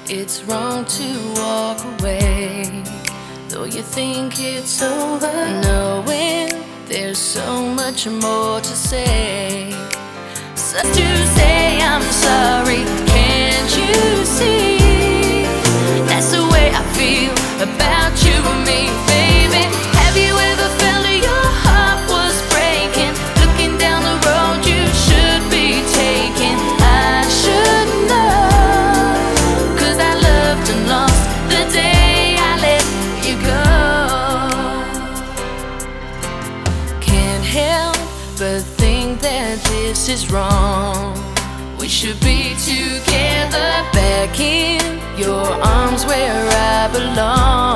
It's wrong to walk away, though you think it's over, knowing there's so much more to say. So to say I'm sorry, can't you see? That's the way I feel about you and me, baby. Have you ever felt that your heart was breaking, looking down the road you should be taking? I should know, 'cause I loved and lost the day I let you go. Can't help but think that this is wrong. We should be together, back in your arms where I belong.